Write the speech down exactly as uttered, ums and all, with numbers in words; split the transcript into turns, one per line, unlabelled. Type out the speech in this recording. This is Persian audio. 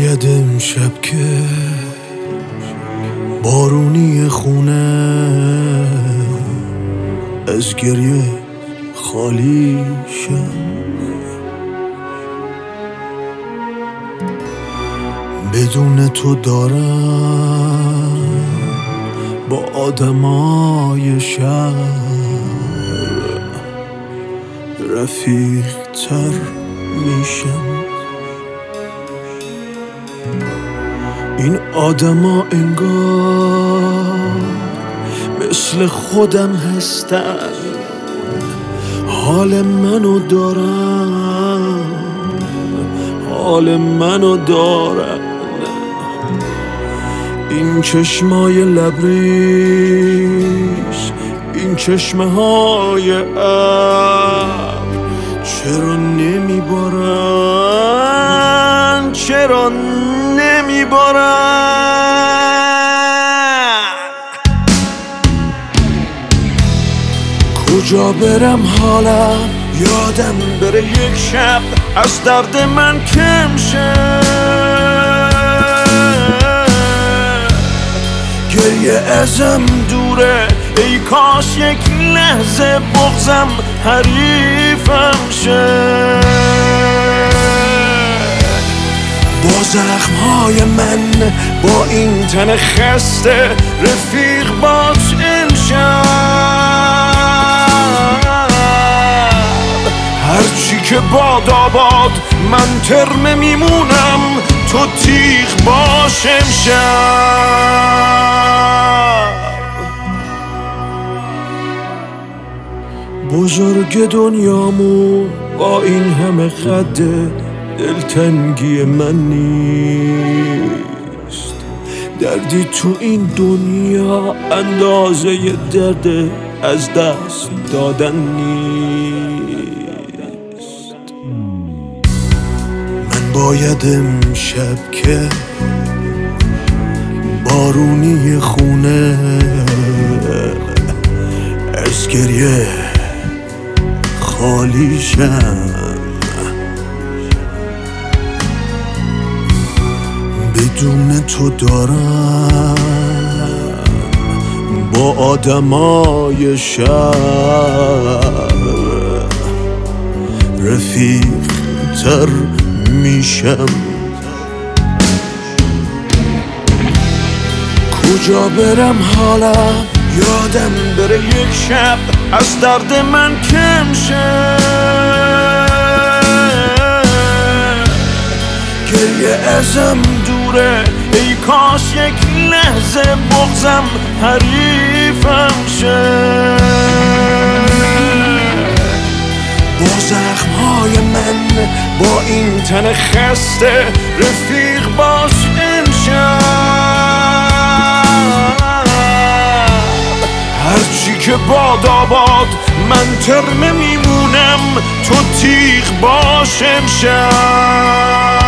باید امشب که بارونی خونه از گریه خالی شم، بدون تو دارم با آدمای شهر رفیق تر میشم. این آدما انگار مثل خودم هستن، حال منو دارن، حال منو دارن. این چشمای لبریز، این چشمه های ابر چرا نمیبارن، چرا نمیبارن؟ کجا برم حالم یادم بره یک شب از درد من کم شه، گریه ازم دوره ای کاش یک لحظه بغضم حریفم شه. با زخمهای من با این تن خسته رفیق باش امشب، هرچی که باد آباد من ترمه میمونم، تو تیغ باش امشب. بزرگ دنیامو با این همه خد دلتنگی من نیست، دردی تو این دنیا اندازه درد از دست دادن نیست. من باید امشب که بارونی خونه از گریه خالی شم، بدون تو دارم با آدمای شهر رفیق تر میشم. کجا برم حالم یادم بره یک شب از درد من کم شه، گریه ازم دوره ای کاش یک لحظه بغضم حریفم شه. با زخمهای من با این تن خسته رفیق باش امشب، هرچی که باد آباد من ترمه میمونم، تو تیغ باش امشب.